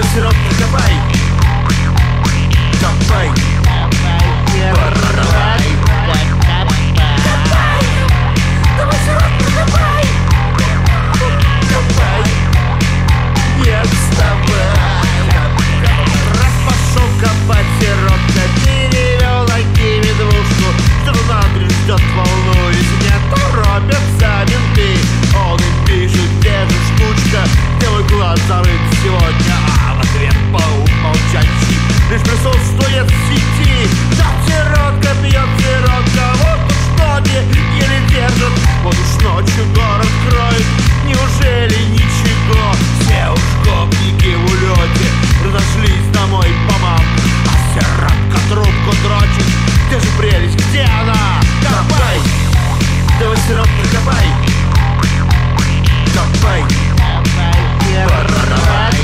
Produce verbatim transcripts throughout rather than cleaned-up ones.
сиротка, копай, копай, Давай, давай, сиротка, копай, копай, не отставай. Раз пошел копать, сиротка перевел ноги медвушку. Что-то надрез ждет, волнуюсь, не торопятся менты. Он им пишет, где же штучка, где мой глаз зарыт сегодня. А в ответ паук молчащий лишь присутствует в сети. Там сиротка пьет, сиротка, вот уж ноги еле держит. Вот уж ночью город кроет, неужели ничего? Все уж гопники в улете разошлись домой по мамкам. А сиротка трубку дрочит, где же прелесть, где она? Копай, давай, сиротка, копай, копай, давай,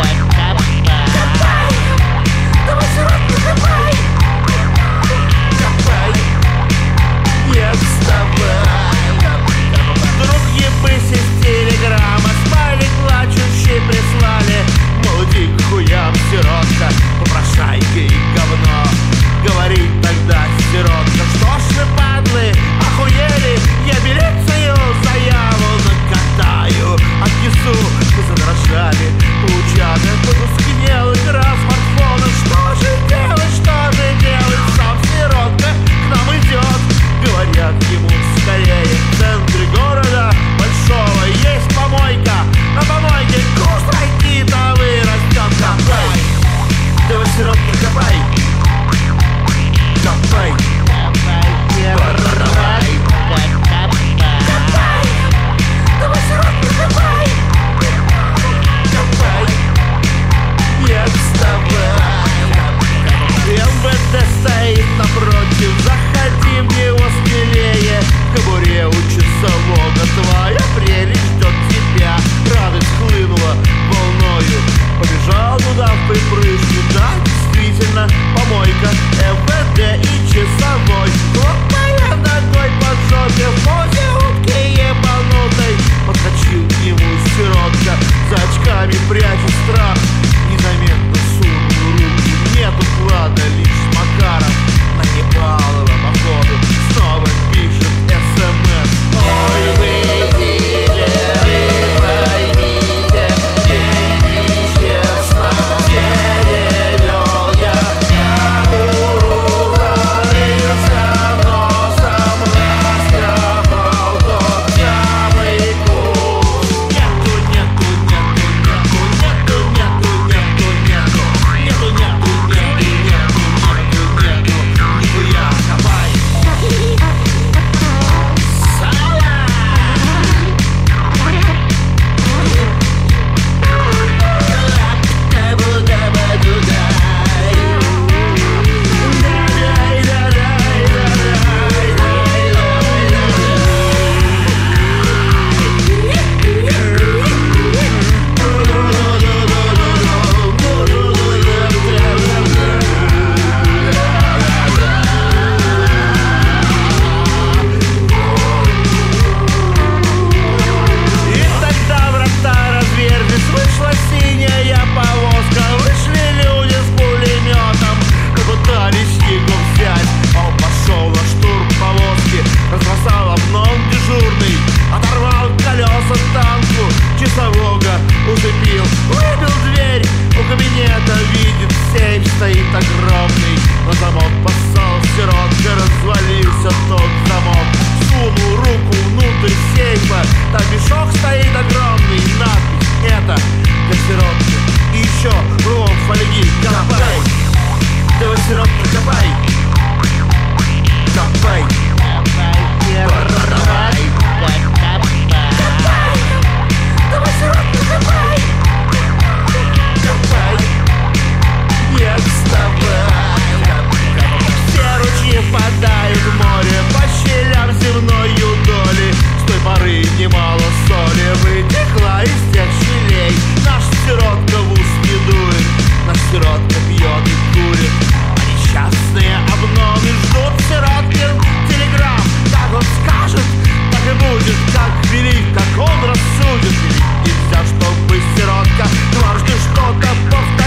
давай, сиротка, копай, копай, не отставай. Вдруг ебысь из телеграмма, смайлик плачущий прислали. Молоди к хуям, сиротка, попрошайка и говно. Говорит тогда сиротка: что ж вы, падлы, охуели? Я милицию заяву накатаю, отнесу. Мы задрожали, получали, потускнел игра смартфона. Что же делать, что же делать? Сам сиротка к нам идет. Говорят ему: скорее, в центре города большого есть помойка. На помойке кустрайки-то вырастет. Копай, давай, сиротка, копай, копай, давай, давай, сиротка, копай, копай, не отставай. эм вэ дэ стоит напротив, заходи в него смелее. В кобуре у часового твоя прелесть ждет тебя. Радость хлынула волною, побежал туда в припрыжку. Да, действительно, помойка, эм вэ дэ и часовой. Хлопая ногой по жопе в позе утки ебанутой, подскочил к нему сиротка, за очками пряча страх. Незаметно сунул руку, нету клада, лишь с Макаром. На Непалова, походу, снова пишет эс эм эс. Ой, вы дилеры, поймите, мне нечестно, перевел я на урывается носом, раскопал тот самый куст. Нету, нету, нету, нету, нету, нету, нету, нету, нету, нету, нету, нету, нету, нету, нихуя, копай. И тогда врата разверзлись, вышла синяя повозка. Вышли люди с пулеметом, попытались его взять. А он пошел на штурм повозки, разбросал окном дежурный, оторвал колеса танку, часового усыпил, выбил дверь. У кабинета видит, сейф стоит огромный. На замок поссал сиротка, развалился тот замок. Сунул руку внутрь сейфа, там мешок стоит огромный. Надпись: это для сиротки. И еще рулон фольги. Копай, давай, сиротка, копай, копай, давай, давай, сиротка, копай, копай, не отставай. Все ручьи впадают в море по щелям земною доли. С той поры немало соли вытекла из тех щелей. Наш сиротка в ус не дует, наш сиротка пьет и курит. А несчастные обновы ждут сироткин телеграмм. Как он скажет, так и будет, как велик, как он рассудит. Ведь нельзя, чтобы сиротка дважды что-то повторяла.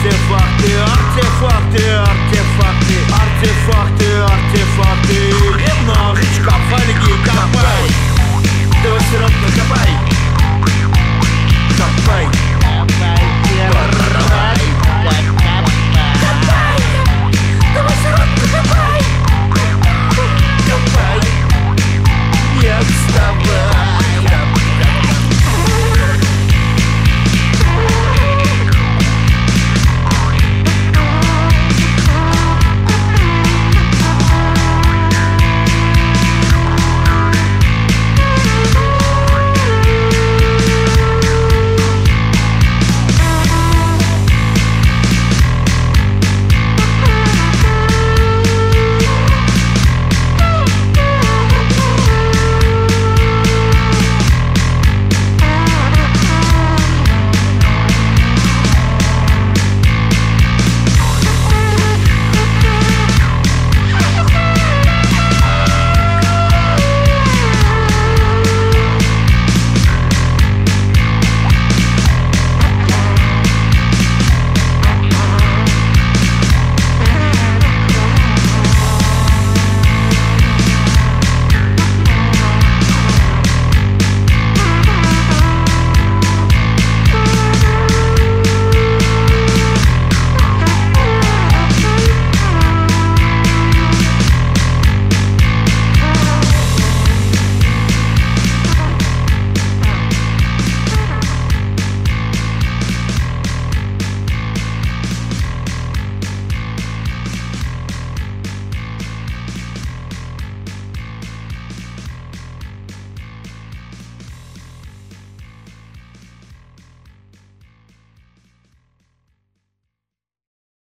Артефакты, артефакты, артефакты, артефакты, артефакты. Немножечко фольги копай, ты вот все равно копай. Копай, копай, копай.